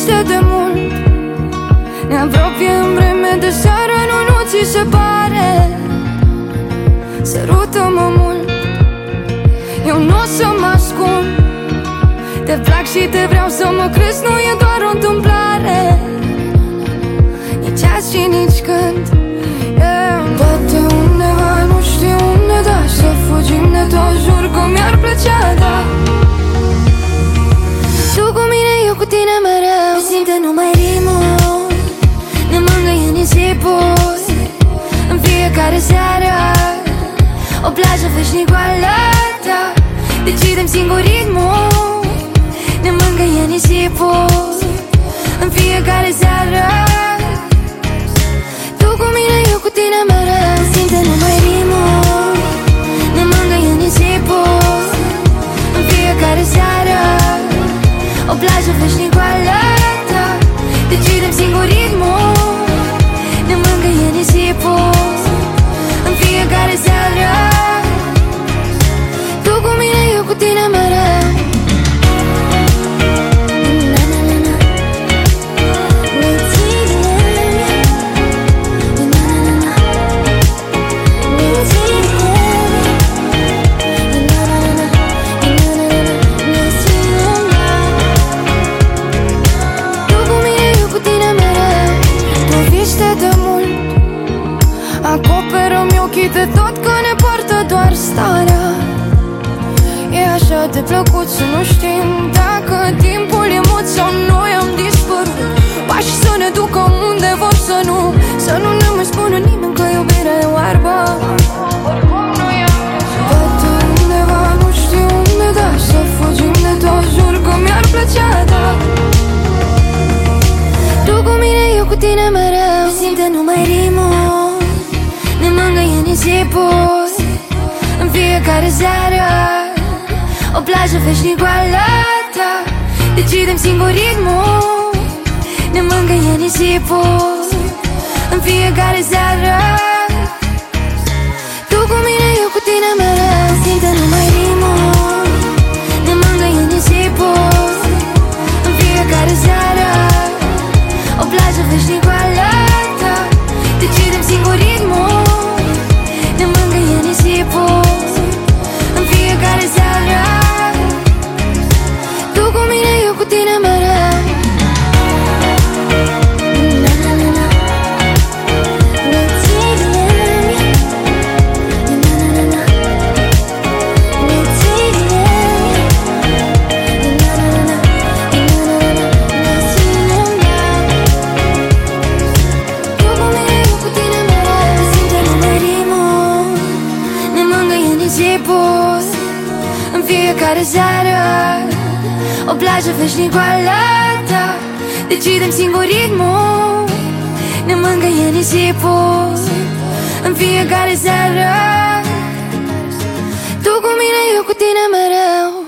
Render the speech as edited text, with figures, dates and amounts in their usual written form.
iubește de mult. Ne apropiem vreme de seară, nu ți se pare? Sărută-mă mult, eu n-o să mă ascund. Te plac și te vreau să mă crezi, nu e doar o întâmplare. Nici azi și nici când. Poate undeva, nu știu unde, dar să fugim de tot, jur că mi-ar plăcea, da. Tu cu mine, eu cu tine mereu. Ne simte numai rimul, ne mângâie nisipul. În fiecare seară, o plajă veșnicoală, da. Decidem singur ritmul, ne mângâie nisipul. În fiecare seară, tu cu mine, eu cu tine mereu. Ne simte numai rimul, ne mângâie nisipul. În fiecare seară, o plajă veșnicoală, da. Decidem singur ritmul, ne mângâie nisipul. În fiecare seară, tu cu mine, eu cu tine mereu. Acoperă-mi ochii de tot, că ne poartă doar starea. E așa de plăcut să nu știm dacă timpul e mut sau noi am dispărut. Pași să ne ducă unde vor să nu ne mai spună nimeni că iubirea e oarbă. Poate undeva, nu știu unde, dar să fugim de tot, jur că mi-ar plăcea, da. Tu cu mine, eu cu tine mereu. Ne simte numai rimul, ne mângâie nisipul. În fiecare seară, o plajă veșnicoală, da. Decidem singur ritmul, ne mângâie nisipul. În fiecare seară, tu cu mine, eu cu tine mereu. Ne simte numai rimul, ne mângâie nisipul. În fiecare seară, o plajă veșnicoală, da. Decidem singur ritmul, ne mângâie nisipul. În fiecare seară, tu cu mine, eu cu tine mereu. În fiecare seară, o plajă veșnicoală, da. Decidem singur ritmul, ne mângâie nisipul. În fiecare seară, tu cu mine, eu cu tine mereu.